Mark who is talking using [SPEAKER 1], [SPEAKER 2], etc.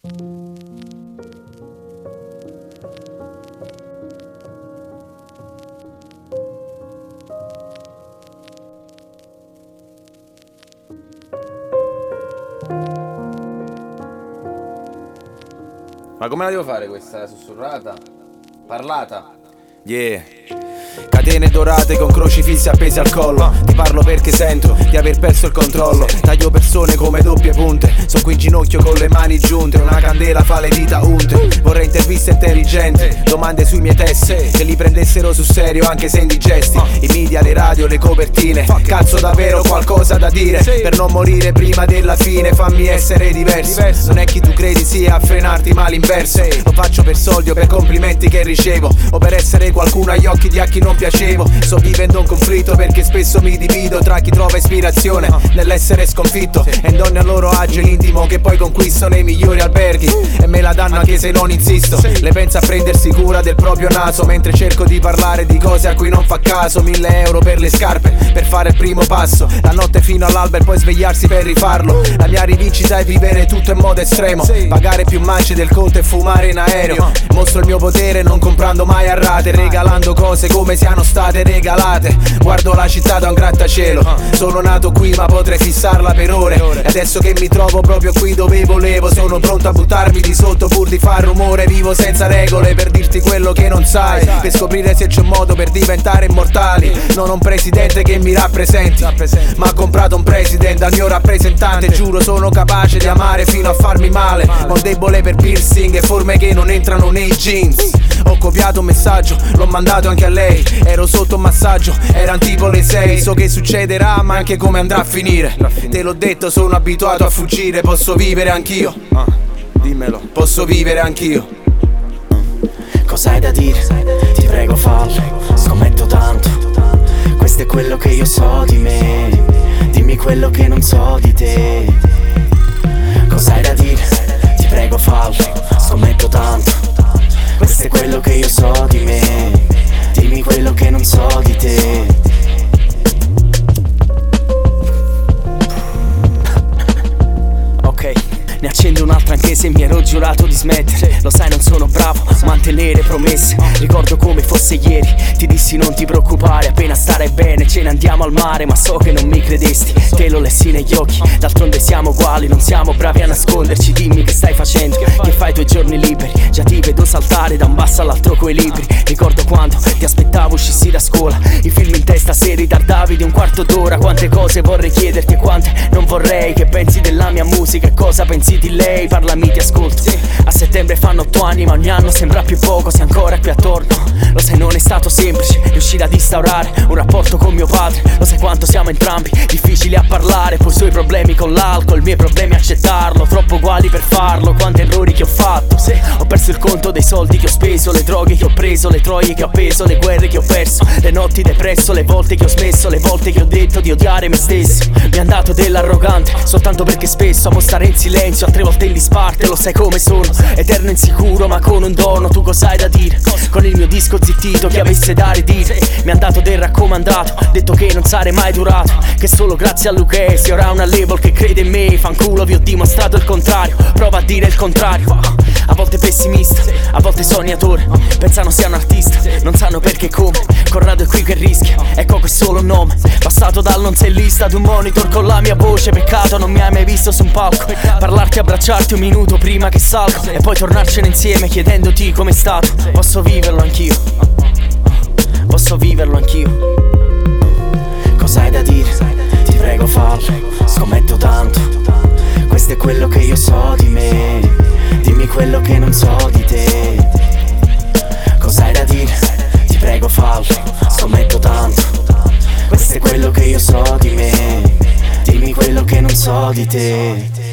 [SPEAKER 1] Ma come la devo fare questa sussurrata? Parlata?
[SPEAKER 2] Yeah. Catene dorate con crocifissi appesi al collo. Ti parlo perché sento di aver perso il controllo. Taglio persone come doppie punte. Sono qui in ginocchio con le mani giunte. Una candela fa le dita unte. Vorrei interviste intelligenti, domande sui miei test, che li prendessero sul serio anche se indigesti. I media, le radio, le copertine. Cazzo davvero qualcosa da dire per non morire prima della fine. Fammi essere diverso. Non è chi tu credi sia a frenarti ma l'inverso. Lo faccio per soldi o per complimenti che ricevo, o per essere qualcuno agli occhi di a chi non piacevo. Sto vivendo un conflitto perché spesso mi divido tra chi trova ispirazione nell'essere sconfitto e donne a loro agio intimo che poi conquistano i migliori alberghi e me la danno anche se non insisto. Le pensa a prendersi cura del proprio naso mentre cerco di parlare di cose a cui non fa caso. 1.000 euro per le scarpe per fare il primo passo, la notte fino all'alba e poi svegliarsi per rifarlo. La mia rivincita è vivere tutto in modo estremo, pagare più mance del conto e fumare in aereo. Mostro il mio potere non comprando mai a rate, regalando cose come siano state regalate. Guardo la città da un grattacielo, sono nato qui ma potrei fissarla per ore. E adesso che mi trovo proprio qui dove volevo, sono pronto a buttarmi di sotto pur di far rumore. Vivo senza regole per dirti quello che non sai, per scoprire se c'è un modo per diventare immortali. Non ho un presidente che mi rappresenti, ma ho comprato un president al mio rappresentante. Giuro sono capace di amare fino a farmi male, ma ho debole per piercing e forme che non entrano nei jeans. Ho copiato un messaggio, l'ho mandato anche a lei. Ero sotto un massaggio, eran tipo le 6. So che succederà ma anche come andrà a finire. Te l'ho detto, sono abituato a fuggire. Posso vivere anch'io, dimmelo, posso vivere anch'io.
[SPEAKER 3] Cos'hai da dire? Ti prego fallo, scommetto tanto. Questo è quello che io so di me, dimmi quello che non so di te. Cos'hai da dire? Ti prego fallo, scommetto tanto. Questo è quello che io so di me, dimmi quello che non so di te. Ok, ne accendo un'altra anche se mi ero giurato di smettere. Lo sai non sono bravo a mantenere promesse. Ricordo come fosse ieri, ti dissi non ti preoccupare, appena starai bene ce ne andiamo al mare. Ma so che non mi credesti, te lo lessi negli occhi. D'altronde siamo uguali, non siamo bravi a nasconderci. Dimmi che stai facendo, che fai i tuoi giorni liberi. Già ti vedo saltare da un basso all'altro coi libri. Ricordo quando ti aspettavo uscissi da scuola, i film in testa se ritardavi di un quarto d'ora. Quante cose vorrei chiederti e quante non vorrei. Che pensi della mia musica e cosa pensi di lei? Parlami, ti ascolto. A settembre fanno 8 anni ma ogni anno sembra più poco. Sei ancora qui attorno, lo sai non è stato semplice riuscire ad instaurare un rapporto con mio padre. Lo sai quanto siamo entrambi difficili a parlare. Poi i suoi problemi con l'alcol, i miei problemi a accettarlo. Troppo uguali per farlo, quanti errori che ho fatto. Ho perso il conto dei soldi che ho speso, le droghe che ho preso, le troie che ho appeso, le guerre che ho perso, le notti depresso, le volte che ho smesso, le volte che ho detto di odiare me stesso. Mi han dato dell'arrogante soltanto perché spesso amo stare in silenzio, altre volte in disparte. Lo sai come sono, eterno insicuro ma con un dono. Tu cos'hai da dire? Con il mio disco zittito che avesse da ridire. Mi han dato del raccomandato, detto che non sarei mai durato, che solo grazie a Lucchesi ora una label che crede in me. Fanculo, vi ho dimostrato il contrario, prova a dire il contrario. A volte pessimista, a volte sognatore, pensano sia un artista, non sanno perché e come. Corrado è qui che rischia, ecco che è solo un nome. Passato dal non sei lista ad un monitor con la mia voce. Peccato non mi hai mai visto su un palco, parlarti, abbracciarti un minuto prima che salgo e poi tornarcene insieme chiedendoti com'è stato. Posso viverlo anch'io, posso viverlo anch'io. Cos'hai da dire? Ti prego fallo, scommetto tanto. Questo è quello che io so di me, dimmi quello che non so di te. Cos'hai da dire? Ti prego fallo, scommetto tanto. Questo è quello che io so di me, dimmi quello che non so di te.